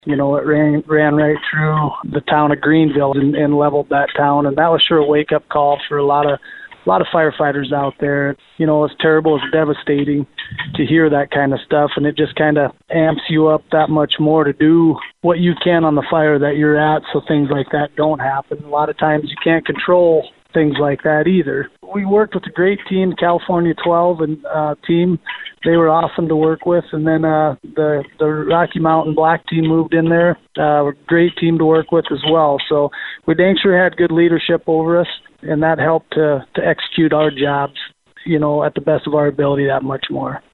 It ran right through the town of Greenville and leveled that town, and that was sure a wake-up call for a lot of firefighters out there. It's terrible, it's devastating to hear that kind of stuff, and it just kind of amps you up that much more to do what you can on the fire that you're at so things like that don't happen. A lot of times you can't control things like that either. We worked with a great team, California 12 and team. They were awesome to work with. And then the Rocky Mountain Black team moved in there. Great team to work with as well. So we dang sure had good leadership over us, and that helped to execute our jobs, at the best of our ability that much more.